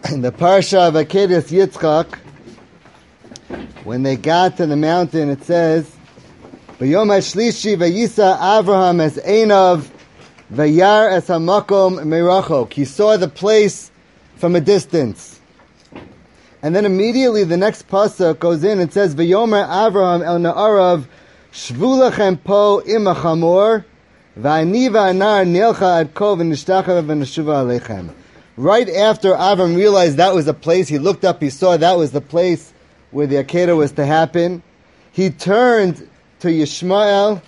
In the Parsha of Akedas Yitzchak, when they got to the mountain, it says, V'yom hashlishi v'yisa Avraham es einav v'yar es hamakom merachok. He saw the place from a distance. And then immediately the next pasuk goes in and says, V'yomer Avraham el na'arav shvu lachem po im hachamor v'ani v'anar nilcha ad ko v'nishtacha v'neshuva alechem. Right after Avram realized that was the place, he looked up, he saw that was the place where the Akedah was to happen. He turned to Yishmael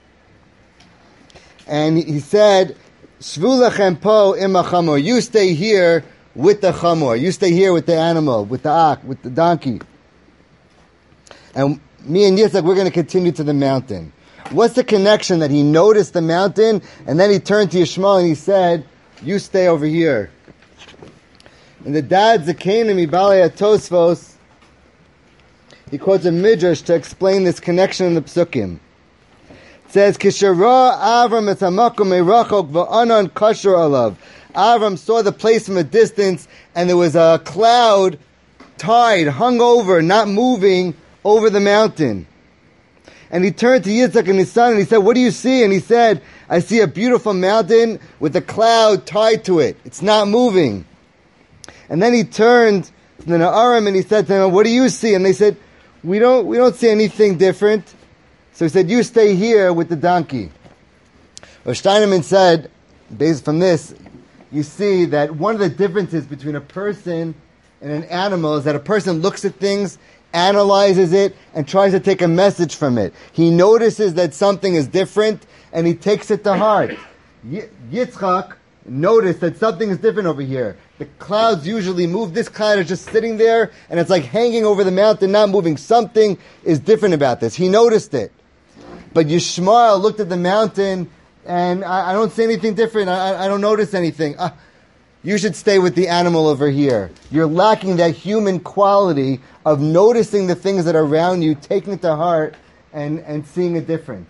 and he said, Shvu lachem po im hachamor. You stay here with the chamor. You stay here with the animal, with the ak, with the donkey. And me and Yitzchak, we're going to continue to the mountain. What's the connection that he noticed the mountain and then he turned to Yishmael and he said, you stay over here? And the Dad Zakenim Ibalei Tosfos, he quotes a midrash to explain this connection in the Psukim. It says, Kishara Avram et hamakom merachok v'anan kasher alav. Avram saw the place from a distance, and there was a cloud tied, hung over, not moving over the mountain. And he turned to Yitzchak and his son, and he said, what do you see? And he said, I see a beautiful mountain with a cloud tied to it. It's not moving. And then he turned to the Na'arim and he said to them, what do you see? And they said, we don't see anything different. So he said, you stay here with the donkey. Rosh Steinerman said, based from this, you see that one of the differences between a person and an animal is that a person looks at things, analyzes it, and tries to take a message from it. He notices that something is different, and he takes it to heart. Yitzchak noticed that something is different over here. The clouds usually move. This cloud is just sitting there, and it's like hanging over the mountain, not moving. Something is different about this. He noticed it. But Yishmael looked at the mountain, and I don't see anything different. I don't notice anything. You should stay with the animal over here. You're lacking that human quality of noticing the things that are around you, taking it to heart, and seeing a difference.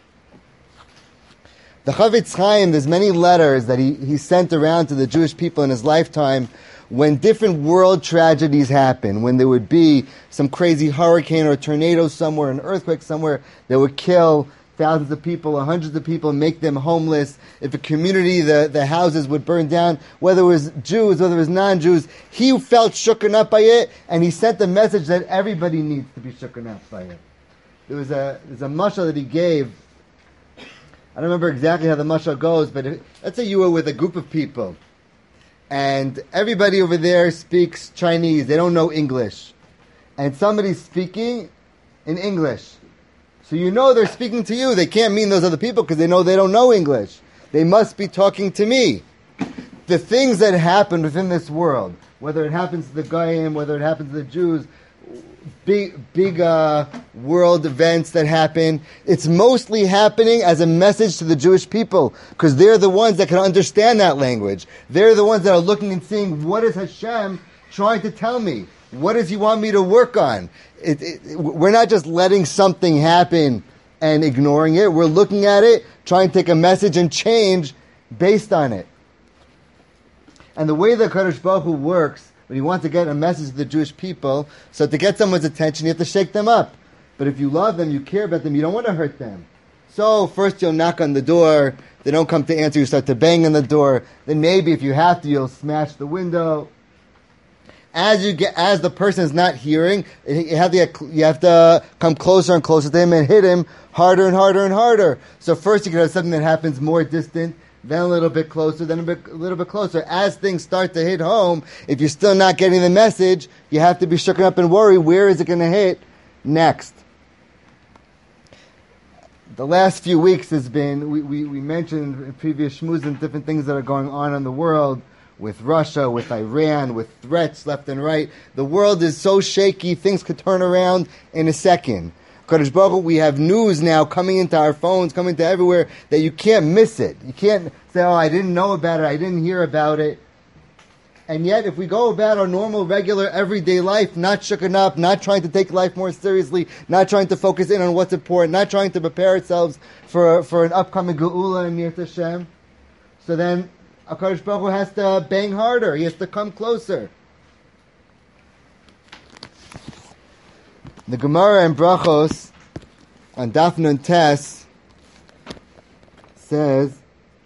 The Chavetz Chaim, there's many letters that he sent around to the Jewish people in his lifetime when different world tragedies happen, when there would be some crazy hurricane or a tornado somewhere, an earthquake somewhere that would kill thousands of people or hundreds of people and make them homeless. If a community, the houses would burn down, whether it was Jews, whether it was non-Jews, he felt shooken up by it, and he sent the message that everybody needs to be shooken up by it. There's a mashal that he gave. I don't remember exactly how the mashal goes, but let's say you were with a group of people, and everybody over there speaks Chinese. They don't know English. And somebody's speaking in English. So you know they're speaking to you. They can't mean those other people because they know they don't know English. They must be talking to me. The things that happen within this world, whether it happens to the Goyim, whether it happens to the Jews, big world events that happen, it's mostly happening as a message to the Jewish people because they're the ones that can understand that language. They're the ones that are looking and seeing, what is Hashem trying to tell me? What does he want me to work on? We're not just letting something happen and ignoring it. We're looking at it, trying to take a message and change based on it. And the way that Kadosh Baruch Hu works, when he wants to get a message to the Jewish people, so to get someone's attention, you have to shake them up. But if you love them, you care about them, you don't want to hurt them. So first you'll knock on the door. They don't come to answer. You start to bang on the door. Then maybe if you have to, you'll smash the window. As the person is not hearing, you have to come closer and closer to him and hit him harder and harder and harder. So first you can have something that happens more distant, then a little bit closer, then a little bit closer. As things start to hit home, if you're still not getting the message, you have to be shooken up and worry, where is it going to hit next? The last few weeks has been, we mentioned in previous shmuzim different things that are going on in the world, with Russia, with Iran, with threats left and right. The world is so shaky, things could turn around in a second. Kadosh Baruch Hu, we have news now coming into our phones, coming to everywhere, that you can't miss it. You can't say, oh, I didn't know about it, I didn't hear about it. And yet, if we go about our normal, regular, everyday life, not shooken up, not trying to take life more seriously, not trying to focus in on what's important, not trying to prepare ourselves for an upcoming Geula in Yirtzeh Hashem, so then HaKadosh Baruch Hu has to bang harder. He has to come closer. The Gemara in Brachos on Daf Nun Tes says,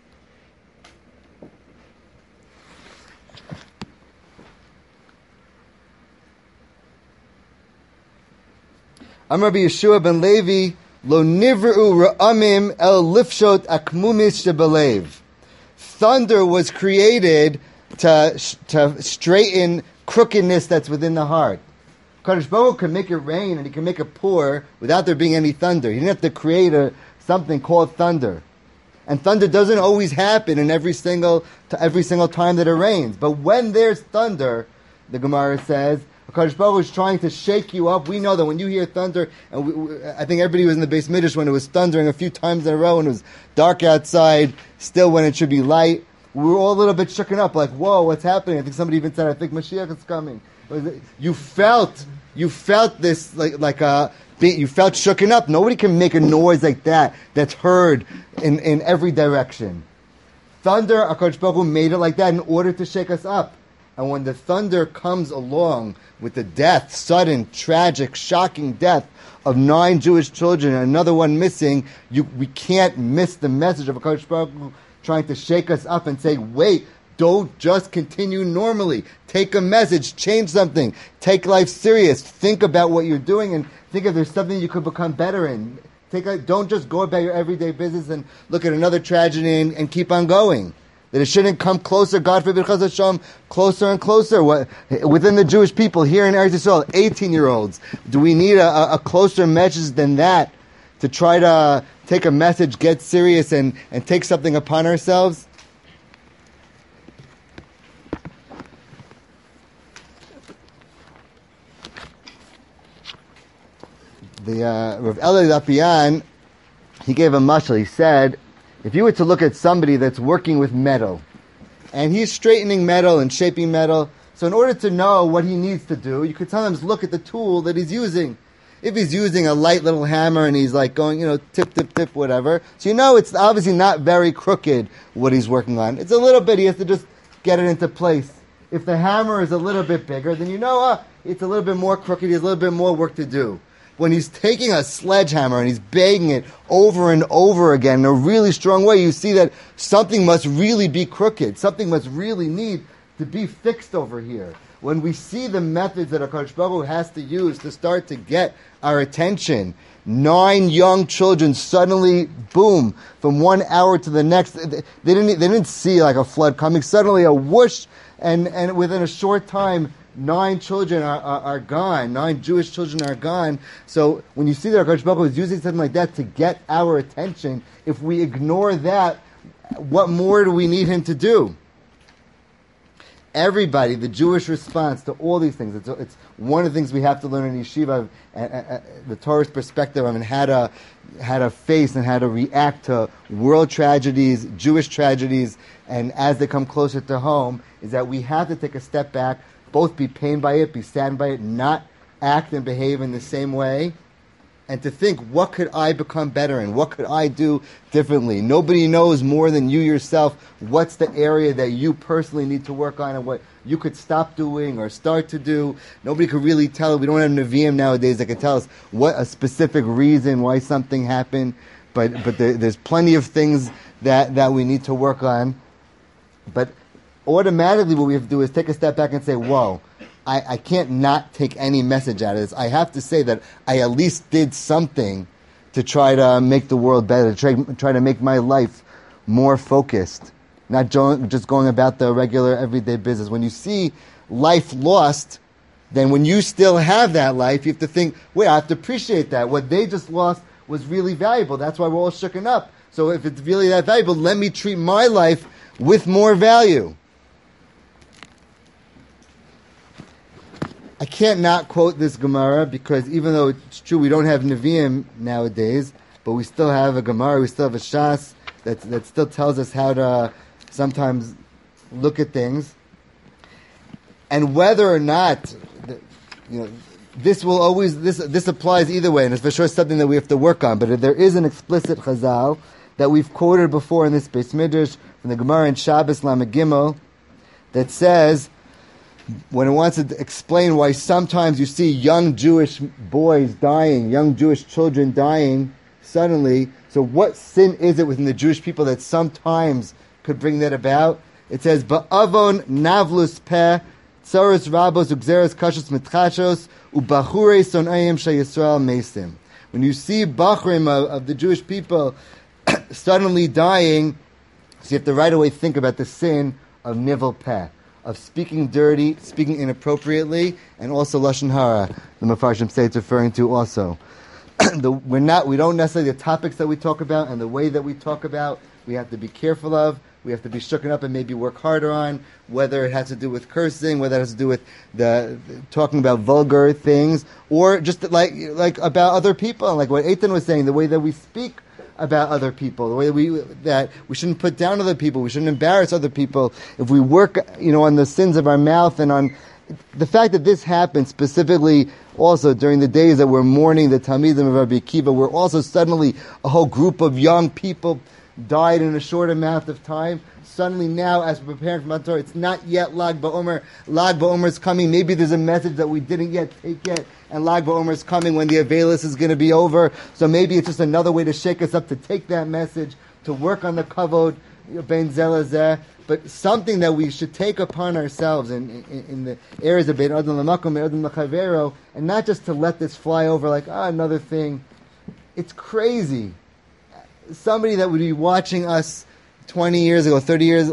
Amar Rabbi Yeshua ben Levi, Lo nivru ra'amim el lifshot akmumis shebalev. Thunder was created to straighten crookedness that's within the heart. Kadosh Baruch Hu can make it rain and he can make it pour without there being any thunder. He didn't have to create something called thunder. And thunder doesn't always happen in every single time that it rains. But when there's thunder, the Gemara says, Kadosh Baruch Hu is trying to shake you up. We know that when you hear thunder, and I think everybody was in the Beis Midrash when it was thundering a few times in a row and it was dark outside, still when it should be light. We were all a little bit shooken up, like, whoa, what's happening? I think somebody even said, I think Mashiach is coming. You felt this you felt shooken up. Nobody can make a noise like that that's heard in every direction. Thunder, HaKadosh Baruch Hu made it like that in order to shake us up. And when the thunder comes along with the death, sudden, tragic, shocking death of 9 Jewish children and another one missing, we can't miss the message of HaKadosh Baruch Hu trying to shake us up and say, wait, don't just continue normally. Take a message, change something, take life serious, think about what you're doing and think if there's something you could become better in. Don't just go about your everyday business and look at another tragedy and keep on going. That it shouldn't come closer, God forbid, Chas Hashem, closer and closer. Within the Jewish people here in Eretz Yisrael, 18-year-olds, do we need a closer message than that to try to take a message, get serious, and take something upon ourselves? The Rav Eli Lapian, he gave a mashal. He said, if you were to look at somebody that's working with metal, and he's straightening metal and shaping metal, so in order to know what he needs to do, you could sometimes look at the tool that he's using. If he's using a light little hammer and he's like going, tip, tip, tip, whatever, so it's obviously not very crooked what he's working on. It's a little bit, he has to just get it into place. If the hammer is a little bit bigger, then it's a little bit more crooked, he has a little bit more work to do. When he's taking a sledgehammer and he's banging it over and over again in a really strong way, you see that something must really be crooked. Something must really need to be fixed over here. When we see the methods that HaKadosh Baruch Hu has to use to start to get our attention, 9 young children suddenly, boom, from 1 hour to the next, they didn't see like a flood coming. Suddenly a whoosh, and within a short time, 9 children are gone. 9 Jewish children are gone. So when you see that HaKadosh Baruch Hu is using something like that to get our attention, if we ignore that, what more do we need him to do? Everybody, the Jewish response to all these things, it's one of the things we have to learn in yeshiva, the Torah's perspective on how to face and how to react to world tragedies, Jewish tragedies, and as they come closer to home, is that we have to take a step back, both be pained by it, be saddened by it, not act and behave in the same way, and to think, what could I become better in? What could I do differently? Nobody knows more than you yourself what's the area that you personally need to work on and what you could stop doing or start to do. Nobody could really tell. We don't have Nevi'im nowadays that can tell us what a specific reason why something happened, but there's plenty of things that we need to work on. But automatically what we have to do is take a step back and say, whoa, I can't not take any message out of this. I have to say that I at least did something to try to make the world better, to try to make my life more focused, not just going about the regular everyday business. When you see life lost, then when you still have that life, you have to think, wait, I have to appreciate that. What they just lost was really valuable. That's why we're all shooken up. So if it's really that valuable, let me treat my life with more value. I can't not quote this Gemara because even though it's true we don't have Nevi'im nowadays, but we still have a Gemara, we still have a Shas that still tells us how to sometimes look at things. And whether or not, this will always, this applies either way, and it's for sure something that we have to work on, but there is an explicit Chazal that we've quoted before in this Beis Midrash from the Gemara in Shabbos Lamed Gimel that says, when it wants to explain why sometimes you see young Jewish boys dying, young Jewish children dying suddenly. So what sin is it within the Jewish people that sometimes could bring that about? It says, Ba'avon navlus peh, tsaros rabos ugzeres kashos mitchashos, ubachure sonayim sheyisrael mesim. When you see Bachrim of the Jewish people suddenly dying, so you have to right away think about the sin of nivel peh, of speaking dirty, speaking inappropriately, and also lashon hara. The Mefarshim say it's referring to also. We don't necessarily, the topics that we talk about and the way that we talk about, we have to be careful of. We have to be shooken up and maybe work harder on, whether it has to do with cursing, whether it has to do with the talking about vulgar things, or just like about other people, like what Eitan was saying, the way that we speak about other people, the way that we shouldn't put down other people, we shouldn't embarrass other people. If we work, on the sins of our mouth and on the fact that this happened specifically also during the days that we're mourning the Talmidim of Rabbi Akiva, where also suddenly a whole group of young people died in a short amount of time. Suddenly now, as we're preparing for Matan Torah, it's not yet Lag BaOmer. Lag BaOmer is coming. Maybe there's a message that we didn't yet take yet, and Lag BaOmer is coming when the Avelis is going to be over. So maybe it's just another way to shake us up, to take that message, to work on the kavod, ben zelazeh, but something that we should take upon ourselves in the areas of ben adam lamakom, ben adam lachavero, and not just to let this fly over like, another thing. It's crazy. Somebody that would be watching us 20 years ago, 30 years,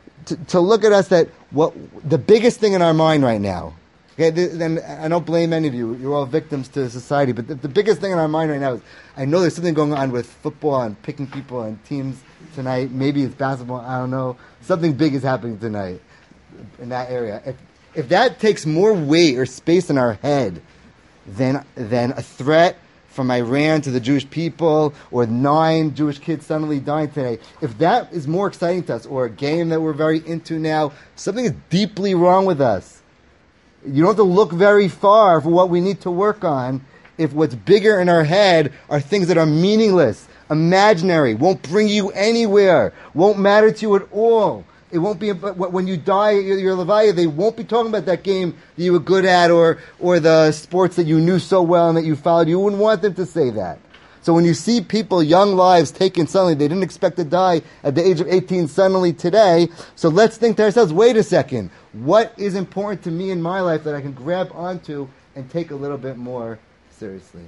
to look at us that the biggest thing in our mind right now, okay, then I don't blame any of you, you're all victims to society, but the biggest thing in our mind right now is, I know there's something going on with football and picking people and teams tonight, maybe it's basketball, I don't know, something big is happening tonight in that area. If that takes more weight or space in our head than a threat from Iran to the Jewish people, or 9 Jewish kids suddenly dying today, if that is more exciting to us, or a game that we're very into now, something is deeply wrong with us. You don't have to look very far for what we need to work on if what's bigger in our head are things that are meaningless, imaginary, won't bring you anywhere, won't matter to you at all. It won't be, when you die, your Levaya, they won't be talking about that game that you were good at or the sports that you knew so well and that you followed. You wouldn't want them to say that. So when you see people, young lives taken suddenly, they didn't expect to die at the age of 18 suddenly today, so let's think to ourselves, wait a second, what is important to me in my life that I can grab onto and take a little bit more seriously?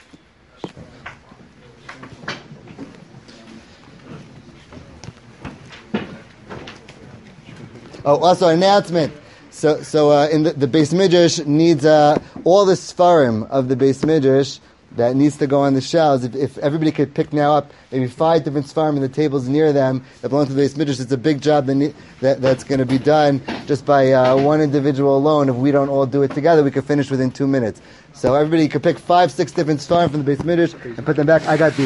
Oh, also an announcement. So in the Beis Midrash needs all the Sfarim of the Beis Midrash that needs to go on the shelves. If everybody could pick now up maybe 5 different Sfarim in the tables near them that belong to the Beis Midrash, it's a big job that's going to be done just by one individual alone. If we don't all do it together, we could finish within 2 minutes. So everybody could pick 5, 6 different Sfarim from the Beis Midrash and put them back. I got these.